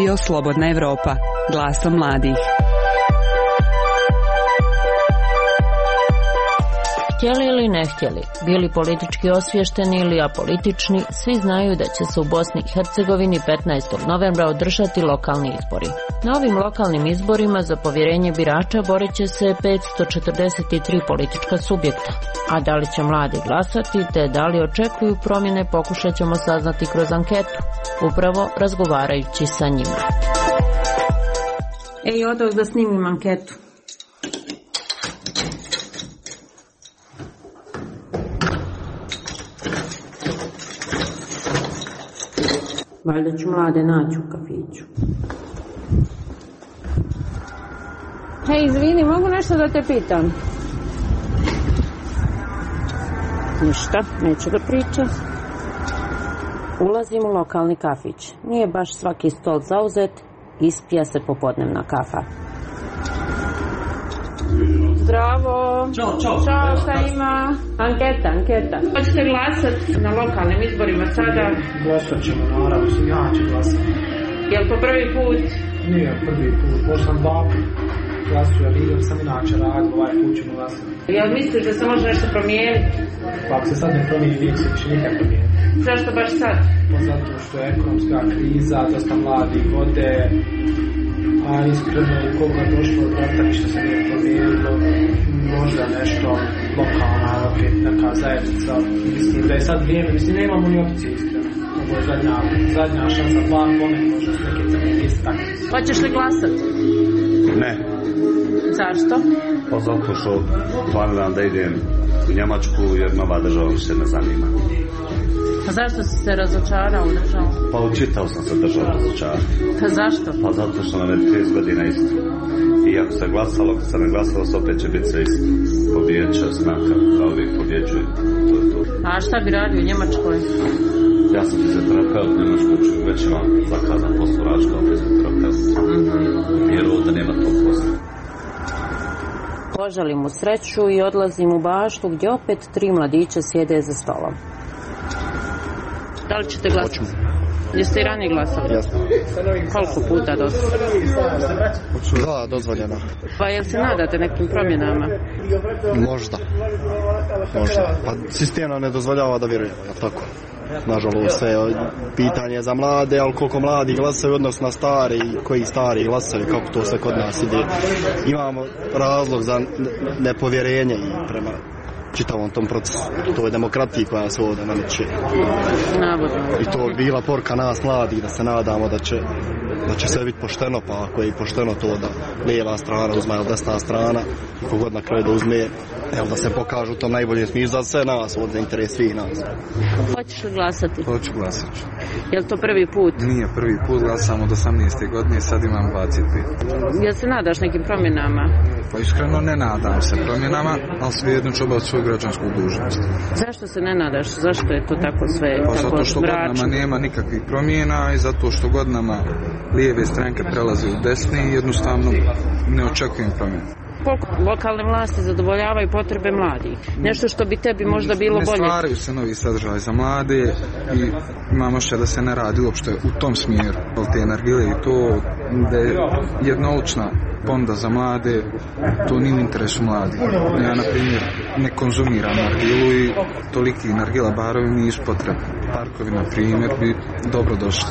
Radio Slobodna Evropa, glasom mladih. Htjeli ili ne htjeli, bili politički osvješteni ili apolitični, svi znaju da će se u Bosni i Hercegovini 15. novembra održati lokalni izbori. Na ovim lokalnim izborima za povjerenje birača borit će se 543 politička subjekta. A da li će mladi glasati, te da li očekuju promjene, pokušat ćemo saznati kroz anketu, upravo razgovarajući sa njima. Odo da snimim anketu. Valjda ću mlade naći u kafiću. Hej, izvini, mogu nešto da te pitam? Ništa, neću da pričam. Ulazim u lokalni kafić. Nije baš svaki stol zauzet, ispija se popodnevna kafa. Zdravo. Ćao, šta ima? Anketa. Hoćete glasati na lokalnim izborima sada? Glasat ćemo, naravno, ja ću glasati. Je li to prvi put? Nije prvi put, možda sam dva glasuje, ali idem sam inače radio, ovaj put ćemo glasati. Jel misliš da se može nešto promijeniti? Pa ako se sad ne promijeni, nije se više nikad promijeniti. Zašto baš sad? Pa zato što je ekonomska kriza, dosta mladih ode, a iskreno koliko je došlo od rata, što se nije promijenilo, možda nešto lokalna, opet neka zajednica, mislim da je sad vrijeme, mislim ne imamo ni opcije iskreno. Ovo je zadnja šansa, plan pomen, možda s neke crne liste tako. Hoćeš li glasati? Ne. Zašto? Pa zato što planiram da idem u Njemačku jer nova država više ne zanima. Pa zašto si se razočarao u državu? Pa učitao sam se državu razočarao. Pa zašto? Pa zato što nam je 30 godina isto. I ako se glasalo, ako se ne glasalo, opet će biti sve isto. Pobjeđa snaka, da uvijek pobjeđuje. To je to. A šta bi radio u Njemačkoj? Ja sam fizioterapeut, u Njemačkoj već imam zakazan poslorač kao fizioterapeut. Jer ovdje nema tog posla. Poželim mu sreću i odlazim u baštu gdje opet 3 mladića sjede za stolom. Da li ćete glasati? Jeste i ranije glasali? Jasno. Koliko puta dosta? Da, dozvoljeno. Pa jel se nadate nekim promjenama? Možda. Pa sistem nam ne dozvoljava da vjerujemo, je li tako? Nažalost, sve pitanje za mlade, ali koliko mladi glasaju odnosno na stari, koji stari glasaju, kako to sve kod nas ide. Imamo razlog za nepovjerenje i prema čitavom tom procesu. To je demokratija koja se ovdje nameće. I to je bila poruka nas mladih da se nadamo da će sve biti pošteno, pa ako je pošteno to da lijeva strana uzme ili desna strana, kogod na kraju da uzme, da se pokažu to najbolje smislu za sve nas, ovdje interes svih nas. Hoćeš li glasati? Hoću glasati. Je li to prvi put? Nije prvi put, glasam od 18. godine, sad imam 25. Jel se nadaš nekim promjenama? Pa iskreno ne nadam se promjenama, ali svejedno ću obaviti svoju građansku dužnost. Zašto se ne nadaš? Zašto je to tako sve pa tako zato što mračno? godinama nema nikakvih promjena i zato što godinama lijeve stranke prelaze u desne i jednostavno ne očekujem promjenu. Koliko lokalne vlasti zadovoljavaju potrebe mladih? Nešto što bi tebi možda bilo bolje? Ne stvaraju se novi sadržaj za mlade i imamo što da se ne radi uopšte u tom smjeru. Te nargile i to da je jednolična ponuda za mlade, to nije u interesu mladih. Ja, na primjer, ne konzumiram nargilu i toliki nargila barovi mi iz potrebe. Parkovi, na primjer, bi dobro došli.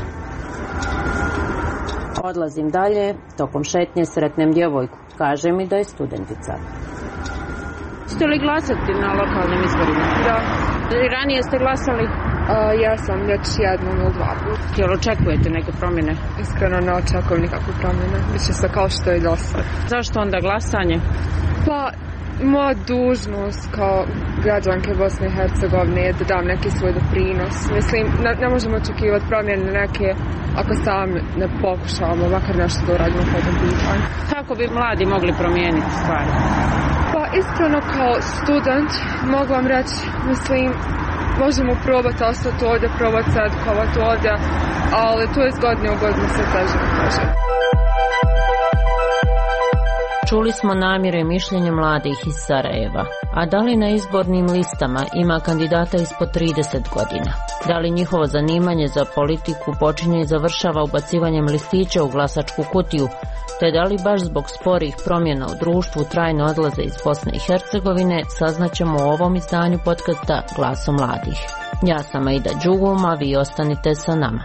Odlazim dalje, tokom šetnje sretnem djevojku. Kaže mi da je studentica. Ste li glasati na lokalnim izborima? Da. I ranije ste glasali? Ja sam već jednom ili 2 puta. Jel očekujete neke promjene? Iskreno ne očekujem nikakvu promjene. Biće se kao što je do sad. Zašto onda glasanje? Pa, moja dužnost kao građanke Bosne i Hercegovine je da dam neki svoj doprinos. Mislim, ne možemo očekivati promjene neke ako sami ne pokušavamo makar nešto da uradimo po tom pitanju. Kako bi mladi mogli promijeniti stvari? Pa iskreno kao student mogu vam reći, mislim, možemo probati ostati ovdje, probati se edukovati ovdje, ali to je iz godine u godinu sve teže da kažem. Čuli smo namjere i mišljenje mladih iz Sarajeva. A da li na izbornim listama ima kandidata ispod 30 godina? Da li njihovo zanimanje za politiku počinje i završava ubacivanjem listića u glasačku kutiju? Te da li baš zbog sporih promjena u društvu trajno odlaze iz Bosne i Hercegovine, saznaćemo u ovom izdanju podcasta Glasom mladih. Ja sam Aida Đugum, a vi ostanite sa nama.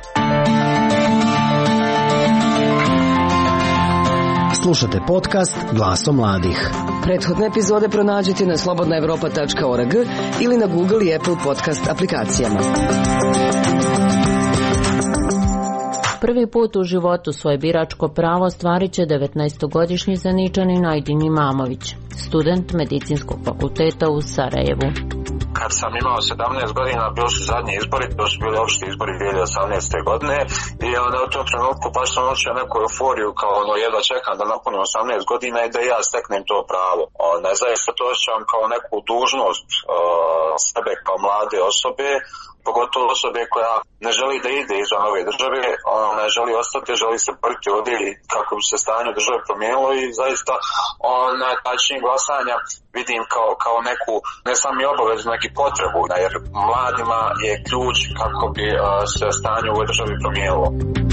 Slušate podcast Glasom mladih. Prethodne epizode pronađite na slobodnaevropa.org ili na Google i Apple podcast aplikacijama. Prvi put u životu svoje biračko pravo ostvarit će 19-godišnji Zeničanin Ajdin Imamović, student medicinskog fakulteta u Sarajevu. Kad sam imao 17 godina, bili su zadnji izbori, to su bili opšti izbori 2018. godine i onda u tom trenutku baš sam osjećao neku euforiju kao jedva čekam da napunim 18 godina i da ja steknem to pravo. Zaista to osjećam kao neku dužnost sebe kao mlade osobe, pogotovo osobe koja ne želi da ide izvan ove države, ne želi ostati, želi se boriti ovdje kako bi se stanje države promijenilo i zaista taj čin glasanja vidim kao neku, ne samo i obavezu, neki potrebu, jer mladima je ključ kako bi se stanje u ovoj državi promijenilo.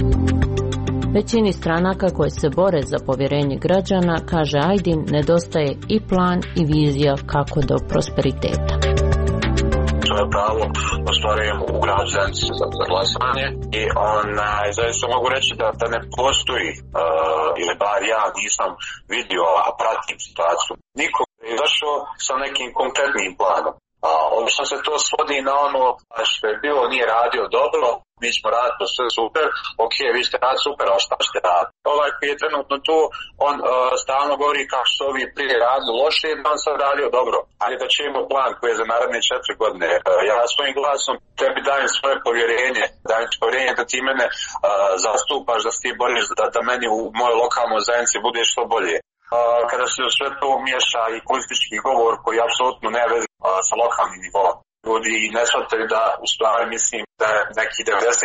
Većini stranaka koje se bore za povjerenje građana, kaže Ajdin, nedostaje i plan i vizija kako do prosperiteta. Svoje pravo ostvarujem u gradu Zenici za glasanje i zaista mogu reći da ne postoji ili bar ja nisam vidio, a pratim situaciju. Niko je došao sa nekim konkretnim planom. Obično se to svodi na ono što je bilo nije radio dobro, mi ćemo raditi sve super, ok, vi ćete raditi super, a šta ćete raditi? Ovaj koji je trenutno tu, on stalno govori kako su ovi prije radili loše, da on sad radio dobro. Ali da ćemo plan koji je za naredne 4 godine. Ja svojim glasom tebi dajem svoje povjerenje, da ti mene zastupaš, da se ti boriš, da meni u mojoj lokalnoj zajednici bude što bolje. Kada se sve to miješa i politički govor koji apsolutno ne veze sa lokalnim nivom. Ljudi ne shvataju da u stvari mislim da je nekih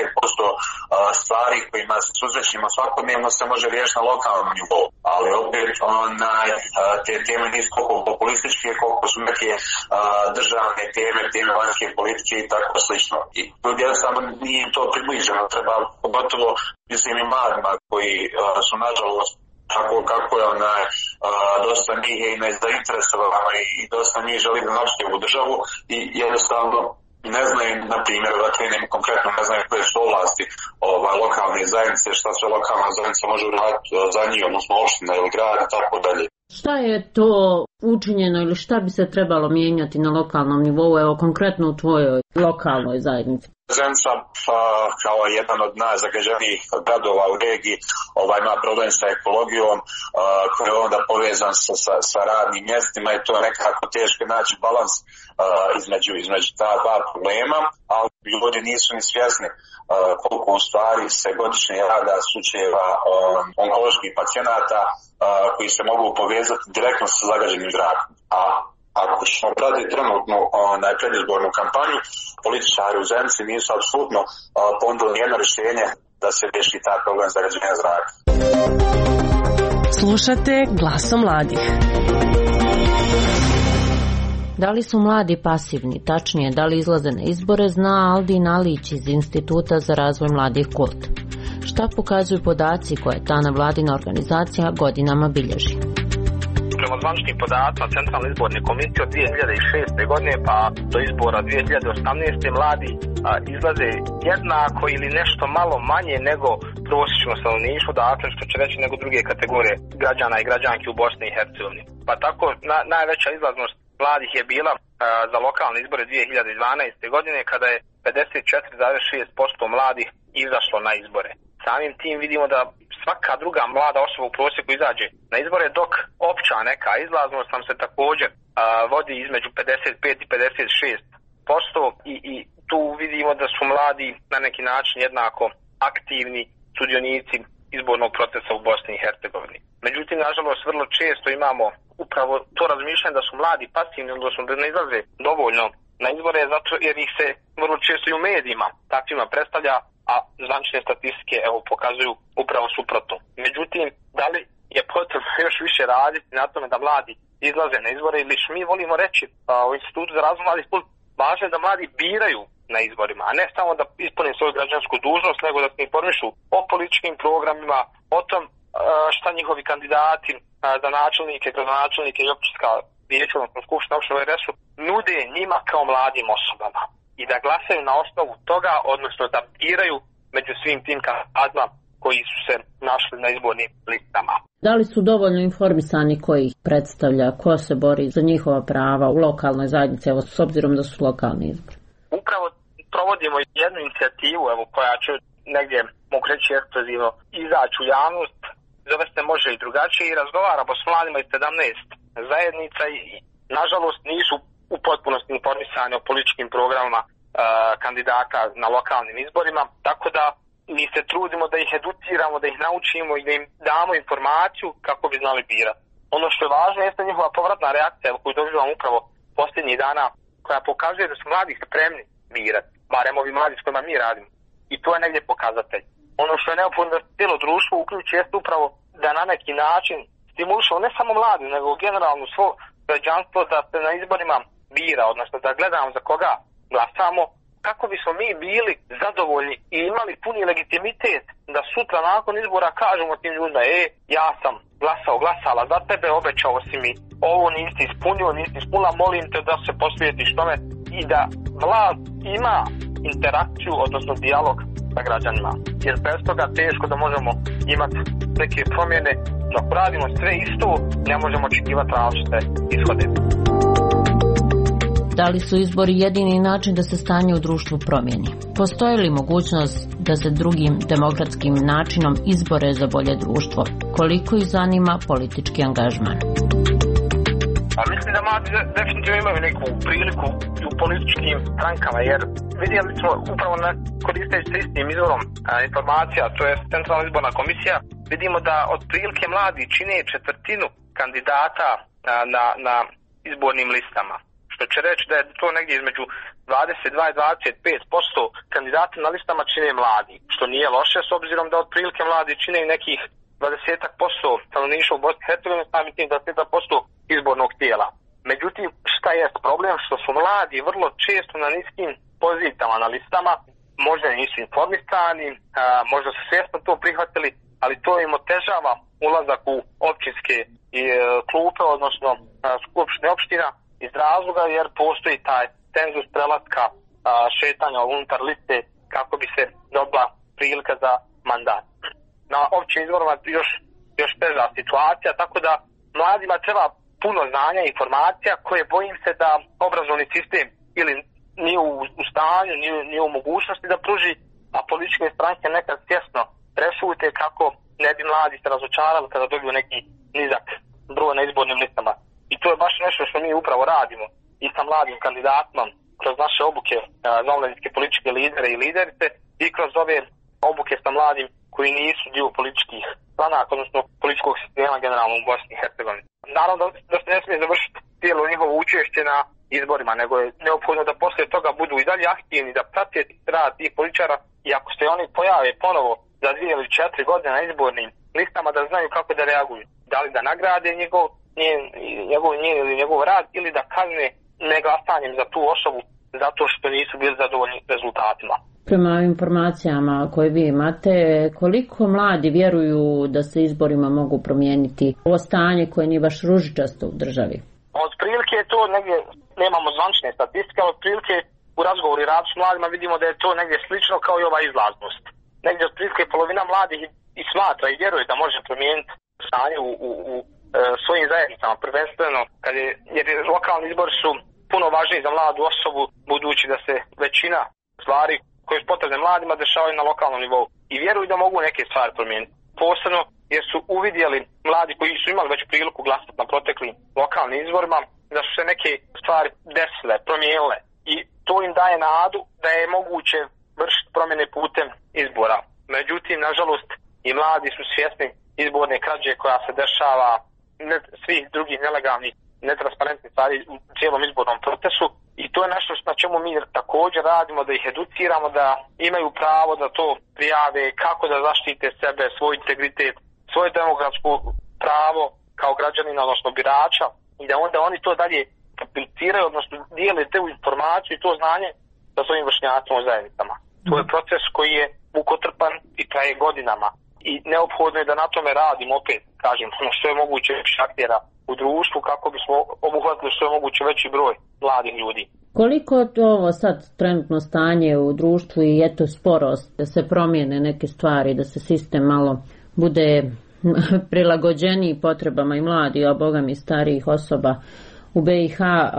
90% stvari kojima se susrećemo svakodnevno se može riješiti na lokalnom nivou. Ali opet te teme nisu koliko populističke, koliko su neke državne teme vanjske politike i tako slično. I ljudi jednostavno nije im to približeno. Treba pogotovo mislim i mladima koji su nažalost kako je dosta njih je nezainteresovano i dosta njih želi da napustiti ovu državu i jednostavno ne znaju, na primjer, da krenem konkretno, ne znaju koje su ovlasti lokalne zajednice, šta sve lokalna zajednica može uraditi za njih, odnosno opština ili grad i tako dalje. Šta je to učinjeno ili šta bi se trebalo mijenjati na lokalnom nivou, evo konkretno u tvojoj lokalnoj zajednici? Zenica kao jedan od najzagađenijih gradova u regiji ima problem sa ekologijom koji je onda povezan sa radnim mjestima i to je nekako teško naći balans između ta dva problema, ali ljudi nisu ni svjesni koliko u stvari se godišnje rada slučajeva onkoloških pacijenata koji se mogu povezati direktno sa zagađenim zrakom. Ako ćemo pratiti trenutno predizbornu kampanju, političari u Zenici nisu apsolutno ponudili nijedno rješenje da se riješi taj problem zagađenja zraka. Slušate Glasom mladih. Da li su mladi pasivni, tačnije da li izlaze na izbore, zna Aldin Alić iz Instituta za razvoj mladih KULT. Šta pokazuju podaci koje ta nevladina organizacija godinama bilježi? Prema zvaničnim podacima Centralne izborne komisije od 2006. godine pa do izbora 2018. mladi izlaze jednako ili nešto malo manje nego prosječno stanovništvo, dakle što će reći nego druge kategorije građana i građanki u Bosni i Hercegovini. Pa tako najveća izlaznost mladih je bila za lokalne izbore 2012. godine kada je 54,6% mladih izašlo na izbore. Samim tim vidimo da svaka druga mlada osoba u prosjeku izađe na izbore, dok opća neka izlaznost nam se također vodi između 55 i 56% i tu vidimo da su mladi na neki način jednako aktivni sudionici izbornog procesa u Bosni i Hercegovini. Međutim, nažalost, vrlo često imamo upravo to razmišljanje da su mladi pasivni, odnosno da ne izlaze dovoljno na izbore, zato jer ih se vrlo često i u medijima takvima predstavlja, a zvanične statistike pokazuju upravo suprotno. Međutim, da li je potrebno još više raditi na tome da mladi izlaze na izbore, ili što mi volimo reći u Institutu za razvoj mladih, važno je da mladi biraju na izborima, a ne samo da ispune svoju građansku dužnost, nego da se informišu o političkim programima, o tom šta njihovi kandidati za načelnike, gradonačelnike i općinska vijeća, odnosno skupština opštine RS-u nude njima kao mladim osobama i da glasaju na osnovu toga, odnosno da biraju među svim tim kandidatima koji su se našli na izbornim listama. Da li su dovoljno informisani koji ih predstavlja, ko se bori za njihova prava u lokalnoj zajednici, evo s obzirom da su lokalni izbori? Upravo provodimo jednu inicijativu, evo, koja će negdje, mogu reći ekskluzivno, izaći u javnost, zove se Može i drugačije, i razgovaramo s mladima iz 17 zajednica i nažalost nisu u potpunosti informisani o političkim programama kandidata na lokalnim izborima, tako da mi se trudimo da ih educiramo, da ih naučimo i da im damo informaciju kako bi znali birati. Ono što je važno jeste njihova povratna reakcija koju doživamo upravo posljednjih dana, koja pokazuje da su mladi spremni birati, barem ovi mladi s kojima mi radimo. I to je negdje pokazatelj. Ono što je neophodno da cijelo društvo uključi jeste upravo da na neki način stimulišemo ne samo mladi, nego generalno svo građanstvo da se na izborima bira, odnosno da gledamo za koga glasamo, kako bismo mi bili zadovoljni i imali puni legitimitet da sutra nakon izbora kažemo tim ljudima, ja sam glasala za tebe, obećao si mi, ovo nisi ispunila, molim te da se posvijetiš tome, i da vlast ima interakciju, odnosno dijalog sa građanima. Jer bez toga teško da možemo imati neke promjene, dok radimo sve isto, ne možemo očekivati različite ishode. Da li su izbori jedini način da se stanje u društvu promijeni? Postoji li mogućnost da se drugim demokratskim načinom izbore za bolje društvo? Koliko ih zanima politički angažman? Pa mislim da mladi definitivno imaju neku priliku u političkim strankama, jer vidjeli smo upravo koristeći se istim izvorom informacija, to je Centralna izborna komisija, vidimo da otprilike mladi čine četvrtinu kandidata na izbornim listama. Što će reći da je to negdje između 22 i 25% kandidata na listama čine mladi, što nije loše s obzirom da otprilike mladi čine nekih 20% stanovništva u Bosni i Hercegovini, samim tim 20% izbornog tijela. Međutim, šta je problem? Što su mladi vrlo često na niskim pozicijama na listama, možda nisu informisani, možda su svjesno to prihvatili, ali to im otežava ulazak u općinske klupe, odnosno skupštine opština, iz razloga jer postoji taj cenzus prelaska šetanja unutar liste kako bi se dobila prilika za mandat. Na općim izborima još teža situacija, tako da mladima treba puno znanja i informacija koje bojim se da obrazovni sistem ili nije u stanju, nije u mogućnosti da pruži, a političke stranke nekad svjesno rešute kako ne bi mladi se razočarali kada dobiju neki nizak broj na izbornim listama. I to je baš nešto što mi upravo radimo i sa mladim kandidatima kroz naše obuke za omladinske političke lidere i liderice i kroz ove obuke sa mladim koji nisu dio političkih stranaka, odnosno političkog sistema generalno u Bosni i Hercegovini. Naravno da se ne smije završiti cijelo njihovo učešće na izborima, nego je neophodno da poslije toga budu i dalje aktivni, da prate rad tih političara i ako se oni pojave ponovo za 2 ili 4 godine na izbornim listama, da znaju kako da reaguju. Da li da nagrade njegov rad ili da kazne neglasanjem za tu osobu zato što nisu bili zadovoljni rezultatima. Prema informacijama koje vi imate, koliko mladi vjeruju da se izborima mogu promijeniti ovo stanje koje nije baš ružičasto u državi? Otprilike je to negdje, nemamo zvančne statistike, ali otprilike u razgovoru i radu s mladima vidimo da je to negdje slično kao i ova izlaznost. Negdje otprilike polovina mladih i smatra i vjeruje da može promijeniti stanje u svojim zajednicama, prvenstveno jer lokalni izbori su puno važniji za mladu osobu, budući da se većina stvari koje su potrebne mladima dešavaju na lokalnom nivou i vjeruju da mogu neke stvari promijeniti. Posebno jer su uvidjeli mladi koji su imali već priliku glasati na proteklim lokalnim izborima da su se neke stvari desile, promijenile i to im daje nadu da je moguće vršiti promjene putem izbora. Međutim, nažalost, i mladi su svjesni izborne krađe koja se dešava, svih drugih nelegalnih, netransparentnih stvari u cijelom izbornom procesu i to je nešto na čemu mi također radimo, da ih educiramo da imaju pravo da to prijave, kako da zaštite sebe, svoj integritet, svoju demokratsku pravo kao građanina, odnosno birača, i da onda oni to dalje apliciraju, odnosno dijele te informaciju i to znanje sa svojim vršnjacima u zajednicama. To je proces koji je mukotrpan i traje godinama. I neophodno je da na tome radimo, opet kažem, što je moguće više aktera u društvu kako bismo obuhvatili što je moguće veći broj mladih ljudi. Koliko ovo sad trenutno stanje u društvu i eto sporost da se promijene neke stvari, da se sistem malo bude prilagođeniji potrebama i mladih, a bogami i starijih osoba u BiH,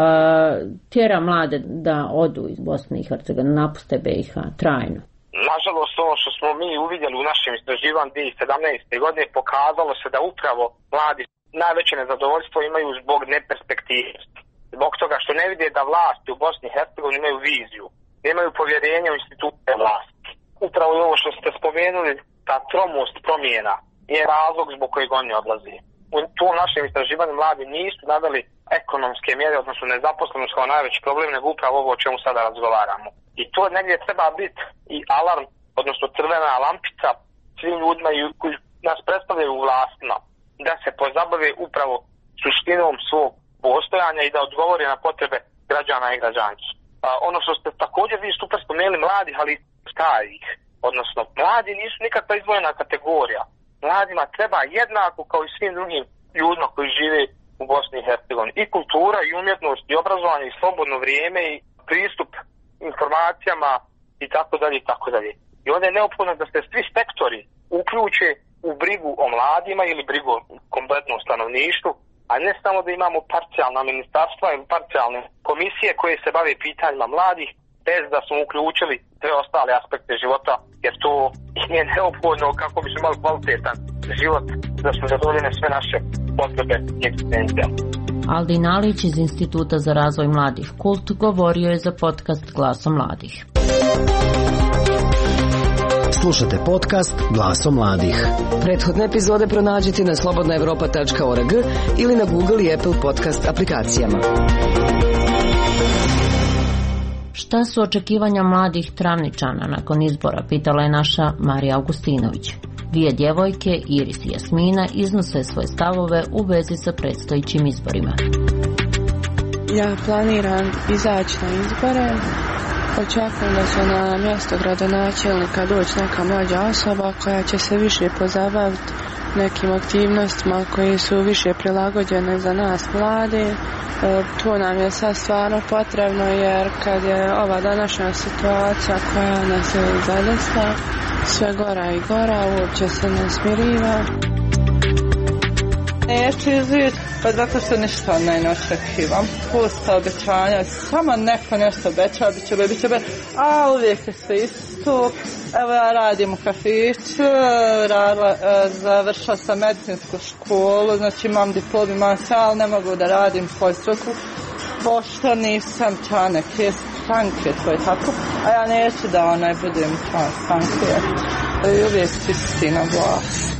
tjera mlade da odu iz Bosne i Hercegovine, napuste BiH trajno? Nažalost, ono što smo mi uvidjeli u našem istraživanju 2017. godine pokazalo se da upravo mladi najveće nezadovoljstvo imaju zbog neperspektivnosti. Zbog toga što ne vide da vlasti u Bosni i Hercegovini imaju viziju, nemaju povjerenja u institucije vlasti. Upravo i ovo što ste spomenuli, ta tromost promjena je razlog zbog kojeg oni odlazi. U tom našem istraživanju mladi nisu naveli ekonomske mjere, odnosno nezaposlenost kao najveći problem, nego upravo ovo o čemu sada razgovaramo. I to negdje treba biti i alarm, odnosno crvena lampica svim ljudima koji nas predstavljaju u vlastima, da se pozabave upravo suštinom svog postojanja i da odgovore na potrebe građana i građanki. Ono što ste također vi super spomenuli mladih, ali starih, odnosno mladi nisu nikakva izdvojena kategorija. Mladima treba jednako kao i svim drugim ljudima koji žive u Bosni i Hercegovini i kultura i umjetnost i obrazovanje i slobodno vrijeme i pristup informacijama i tako dalje i tako dalje. I onda je neophodno da se svi sektori uključe u brigu o mladima ili brigu o kompletnom stanovništvu, a ne samo da imamo parcijalna ministarstva ili parcijalne komisije koje se bave pitanjima mladih, bez da smo uključili sve ostale aspekte života, jer to je neophodno kako bi smo imali kvalitetan život, da smo zadovoljene sve naše potrebe i egzistencije. Aldin Alić iz Instituta za razvoj mladih Kult govorio je za podcast Glasom mladih. Slušate podcast Glasom mladih. Prethodne epizode pronađite na slobodnaevropa.org ili na Google i Apple podcast aplikacijama. Šta su očekivanja mladih Travničana nakon izbora, pitala je naša Marija Augustinović. Dvije djevojke, Iris i Jasmina, iznose svoje stavove u vezi sa predstojećim izborima. Ja planiram izaći na izbore. Očekujem da će na mjesto gradonačelnika doći neka mlađa osoba koja će se više pozabaviti nekim aktivnostima koje su više prilagođene za nas mlade. To nam je sad stvarno potrebno, jer kad je ova današnja situacija koja nas je zadesila sve gora i gora, uopće se ne smiriva. Neću izaći, pa zato što ništa ne očekivam. Pusta obećanja, samo neko nešto obeća, bit će, a uvijek je sve isto. Evo ja radim u kafiću, završila sam medicinsku školu, znači imam diplom, imam sve, ali ne mogu da radim svoju struku, pošto nisam član neke stranke, to je tako. A ja neću da budem član stranke, i uvijek čisti na vlast.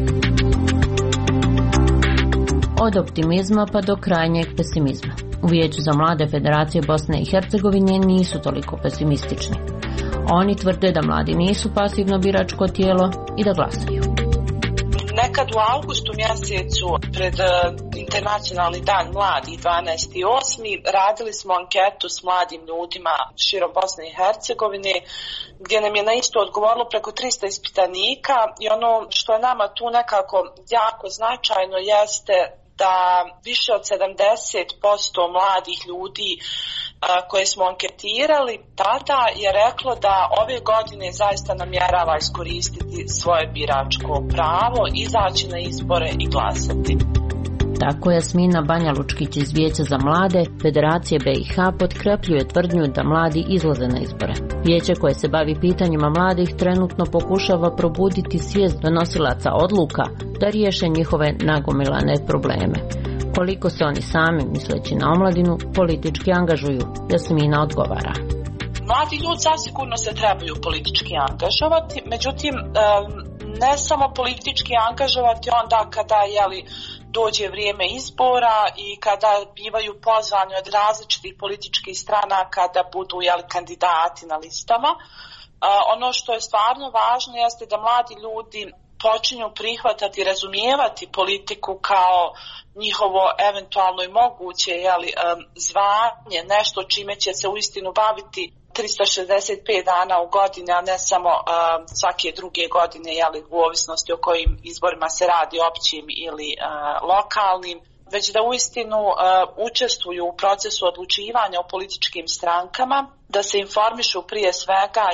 Od optimizma pa do krajnjeg pesimizma. U Vijeću za mlade Federacije Bosne i Hercegovine nisu toliko pesimistični. Oni tvrde da mladi nisu pasivno biračko tijelo i da glasaju. Nekad u avgustu mjesecu pred Internacionalni dan mladih 12.8. radili smo anketu s mladim ljudima širom Bosne i Hercegovine, gdje nam je na isto odgovorilo preko 300 ispitanika, i ono što je nama tu nekako jako značajno jeste da više od 70% mladih ljudi koje smo anketirali tada je reklo da ove godine zaista namjerava iskoristiti svoje biračko pravo, izaći na izbore i glasati. Tako Jasmina Banja Lučkić iz Vijeća za mlade Federacije BiH potkrepljuje tvrdnju da mladi izlaze na izbore. Vijeće koje se bavi pitanjima mladih trenutno pokušava probuditi svijest donosilaca odluka da riješe njihove nagomilane probleme. Koliko se oni sami, misleći na omladinu, politički angažuju, Jasmina odgovara. Mladi ljudi zasigurno se trebaju politički angažovati, međutim ne samo politički angažovati onda kada dođe vrijeme izbora i kada bivaju pozvani od različitih političkih stranaka da budu kandidati na listama. Ono što je stvarno važno jeste da mladi ljudi počinju prihvatati i razumijevati politiku kao njihovo eventualno i moguće zvanje, nešto čime će se uistinu baviti 365 dana u godini, a ne samo svake druge godine, u ovisnosti o kojim izborima se radi, općim ili lokalnim, već da uistinu učestvuju u procesu odlučivanja o političkim strankama, da se informišu prije svega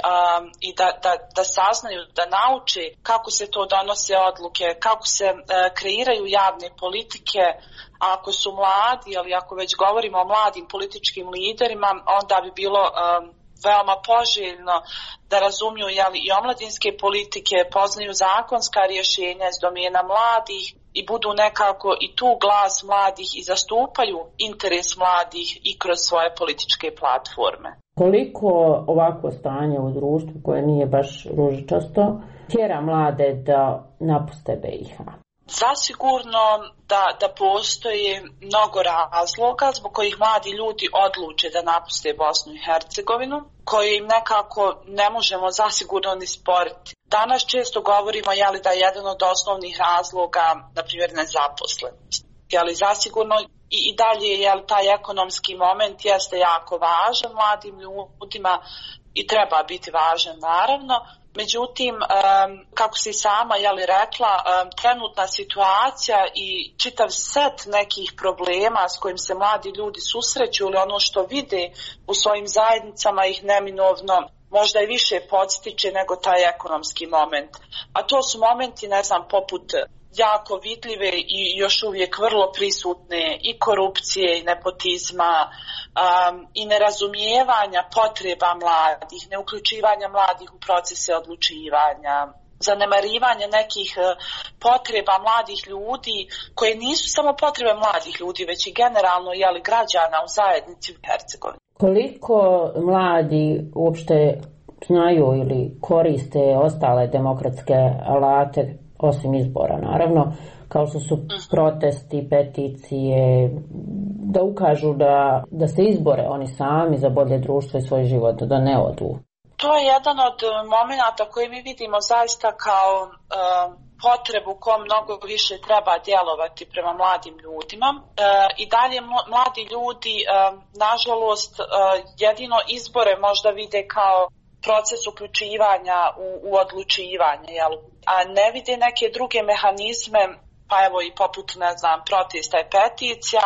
i da saznaju, da nauče kako se to donose odluke, kako se kreiraju javne politike. A ako su mladi, ako već govorimo o mladim političkim liderima, onda bi bilo veoma poželjno da razumiju i omladinske politike, poznaju zakonska rješenja iz domena mladih i budu nekako i tu glas mladih i zastupaju interes mladih i kroz svoje političke platforme. Koliko ovako stanje u društvu koje nije baš ružičasto tjera mlade da napuste BiH? Zasigurno da postoji mnogo razloga zbog kojih mladi ljudi odluče da napuste Bosnu i Hercegovinu, koje im nekako ne možemo zasigurno ni sporiti. Danas često govorimo da je jedan od osnovnih razloga, na primjer, nezaposlenost. Zasigurno i dalje taj ekonomski moment jeste jako važan mladim ljudima i treba biti važan naravno. Međutim, kako si sama rekla, trenutna situacija i čitav set nekih problema s kojim se mladi ljudi susreću ili ono što vide u svojim zajednicama ih neminovno možda i više podstiče nego taj ekonomski moment. A to su momenti, poput jako vidljive i još uvijek vrlo prisutne i korupcije i nepotizma i nerazumijevanja potreba mladih, neuključivanja mladih u procese odlučivanja, zanemarivanje nekih potreba mladih ljudi koje nisu samo potrebe mladih ljudi, već i generalno građana u zajednici u Hercegovini. Koliko mladi uopšte znaju ili koriste ostale demokratske alate osim izbora, naravno, kao što su protesti, peticije, da ukažu da se izbore oni sami za bolje društvo i svoj život, da ne odu? To je jedan od momenata koji mi vidimo zaista kao potrebu ko mnogo više treba djelovati prema mladim ljudima. I dalje mladi ljudi, nažalost, jedino izbore možda vide kao proces uključivanja u odlučivanje, a ne vide neke druge mehanizme, pa evo i poput, protesta i peticija,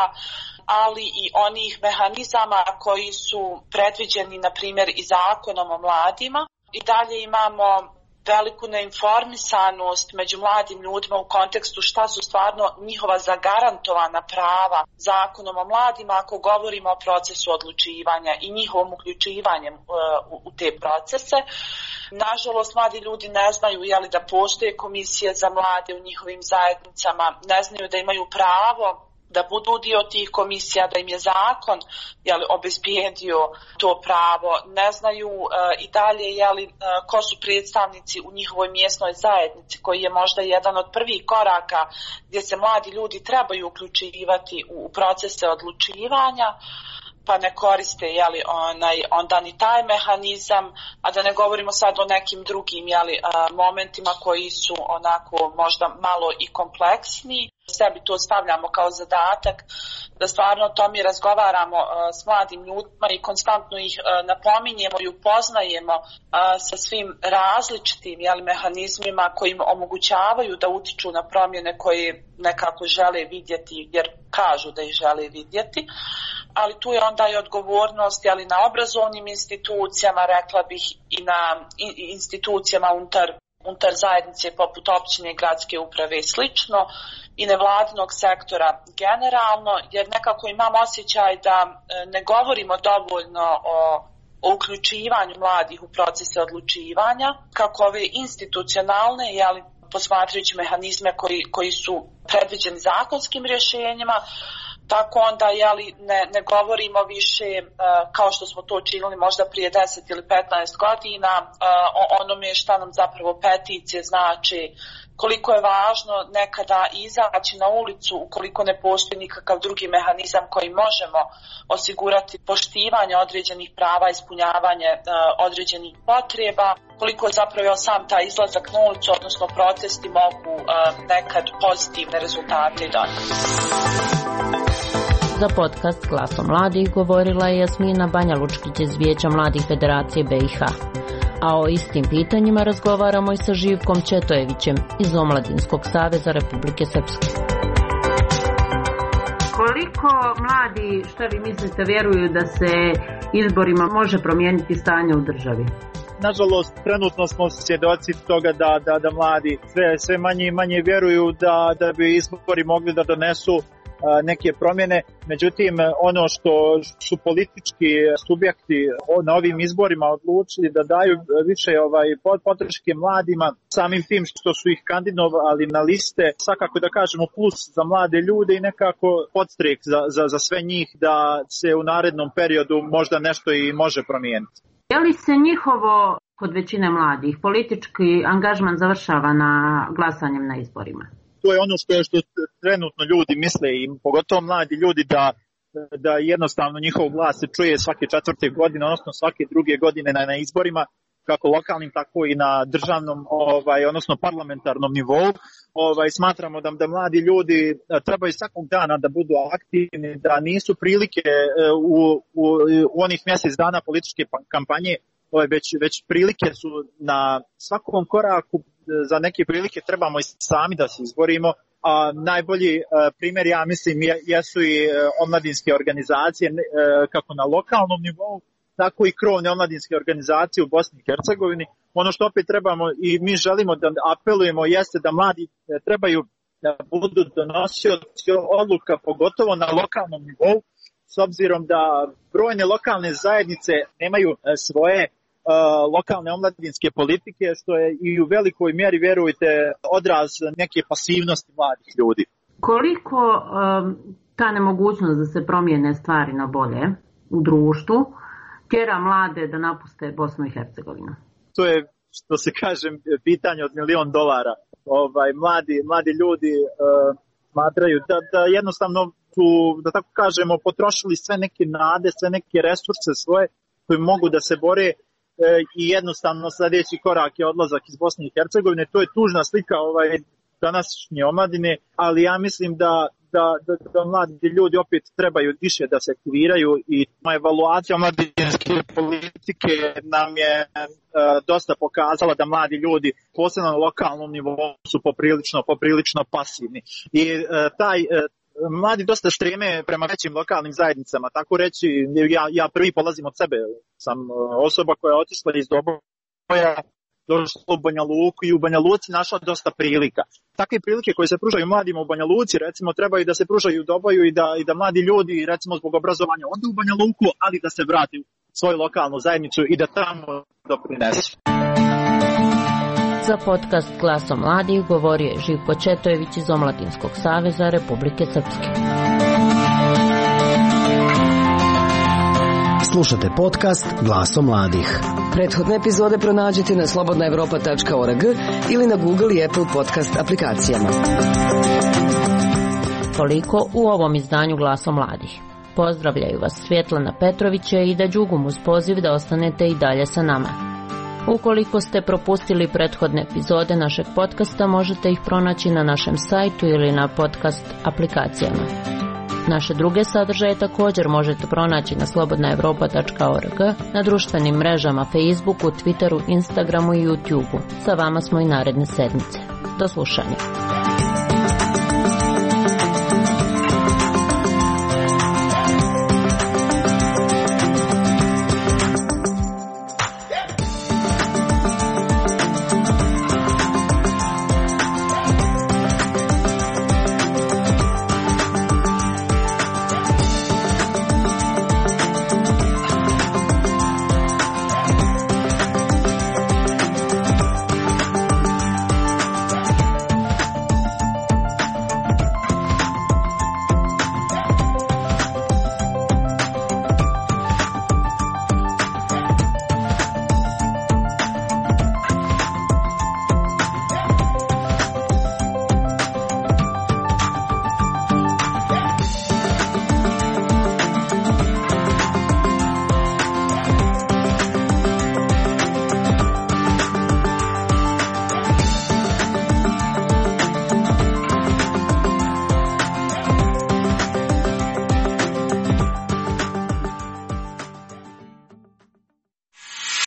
ali i onih mehanizama koji su predviđeni, na primjer, i zakonom o mladima. I dalje imamo veliku neinformisanost među mladim ljudima u kontekstu šta su stvarno njihova zagarantovana prava zakonom o mladima ako govorimo o procesu odlučivanja i njihovom uključivanjem u te procese. Nažalost, mladi ljudi ne znaju da postoje komisije za mlade u njihovim zajednicama, ne znaju da imaju pravo da budu dio tih komisija, da im je zakon obezbijedio to pravo, ne znaju i dalje ko su predstavnici u njihovoj mjesnoj zajednici, koji je možda jedan od prvih koraka gdje se mladi ljudi trebaju uključivati u procese odlučivanja, pa ne koriste onda ni taj mehanizam, a da ne govorimo sad o nekim drugim momentima koji su onako možda malo i kompleksniji. Sebi to stavljamo kao zadatak da stvarno o tome razgovaramo s mladim ljudima i konstantno ih napominjemo i upoznajemo sa svim različitim mehanizmima koji im omogućavaju da utiču na promjene koje nekako žele vidjeti jer kažu da ih žele vidjeti. Ali tu je onda i odgovornost na obrazovnim institucijama, rekla bih i na institucijama unutar zajednice poput općine, gradske uprave i slično, i nevladinog sektora generalno, jer nekako imam osjećaj da ne govorimo dovoljno o uključivanju mladih u procese odlučivanja, kako ove institucionalne, posmatrajući mehanizme koji su predviđeni zakonskim rješenjima, tako onda ne govorimo više kao što smo to činili možda prije 10 ili 15 godina o onome šta nam zapravo peticije znači, koliko je važno nekada izaći na ulicu ukoliko ne postoji nikakav drugi mehanizam koji možemo osigurati poštivanje određenih prava, ispunjavanje određenih potreba, koliko je zapravo sam taj izlazak na ulicu, odnosno protesti mogu nekad pozitivne rezultate donijeti. Za podcast Glasom mladih govorila je Jasmina Banja Lučkić iz Vijeća mladih Federacije BiH. A o istim pitanjima razgovaramo i sa Živkom Četojevićem iz Omladinskog saveza Republike Srpske. Koliko mladi, šta vi mislite, vjeruju da se izborima može promijeniti stanje u državi? Nažalost, trenutno smo svjedoci toga da mladi sve manje i manje vjeruju da bi izbori mogli da donesu neke promjene. Međutim, ono što su politički subjekti na ovim izborima odlučili da daju više podrške mladima, samim tim što su ih kandidovali na liste, svakako da kažemo plus za mlade ljude i nekako podstrek za sve njih da se u narednom periodu možda nešto i može promijeniti. Je li se njihovo, kod većine mladih, politički angažman završava na glasanjem na izborima? To je ono što trenutno ljudi misle i pogotovo mladi ljudi da jednostavno njihov glas se čuje svake 4. godine, odnosno svake 2. godine na izborima, kako lokalnim tako i na državnom, odnosno parlamentarnom nivou. Smatramo da mladi ljudi trebaju svakog dana da budu aktivni, da nisu prilike u onih mjesec dana političke kampanje, već prilike su na svakom koraku. Za neke prilike trebamo i sami da se izborimo, a najbolji primjer, ja mislim, jesu i omladinske organizacije, kako na lokalnom nivou, tako i krovne omladinske organizacije u Bosni i Hercegovini. Ono što opet trebamo i mi želimo da apelujemo jeste da mladi trebaju da budu donosioci odluka, pogotovo na lokalnom nivou, s obzirom da brojne lokalne zajednice nemaju svoje lokalne omladinske politike, što je i u velikoj mjeri, vjerujte, odraz neke pasivnosti mladih ljudi. Koliko ta nemogućnost da se promijene stvari na bolje u društvu tjera mlade da napuste Bosnu i Hercegovinu? To je, što se kaže, pitanje od $1.000.000. Mladi ljudi smatraju da jednostavno su, da tako kažemo, potrošili sve neke nade, sve neke resurse svoje koji mogu da se bore i jednostavno sljedeći korak je odlazak iz Bosne i Hercegovine. To je tužna slika današnje omladine, ali ja mislim da mladi ljudi opet trebaju više da se aktiviraju i evaluacija omladinske politike nam je dosta pokazala da mladi ljudi, posebno na lokalnom nivou, su poprilično pasivni. I mladi dosta streme prema većim lokalnim zajednicama, tako reći, ja prvi polazim od sebe, sam osoba koja je otišla iz Doboja, došla u Banja Luku i u Banja Luci našla dosta prilika. Takve prilike koje se pružaju mladima u Banja Luci, recimo, trebaju da se pružaju u Doboju i da mladi ljudi, recimo, zbog obrazovanja odu u Banja Luku, ali da se vrati u svoju lokalnu zajednicu i da tamo doprinesu. Za podcast Glasom mladih govorio je Živko Četojević iz Omladinskog saveza Republike Srpske. Slušate podcast Glasom mladih. Prethodne epizode pronađite na slobodnaevropa.org ili na Google i Apple podcast aplikacijama. Toliko u ovom izdanju Glasom mladih. Pozdravljaju vas Svjetlana Petrović i Ida Đugum uz poziv da ostanete i dalje sa nama. Ukoliko ste propustili prethodne epizode našeg podcasta, možete ih pronaći na našem sajtu ili na podcast aplikacijama. Naše druge sadržaje također možete pronaći na slobodnaevropa.org, na društvenim mrežama Facebooku, Twitteru, Instagramu i YouTubeu. Sa vama smo i naredne sedmice. Do slušanja.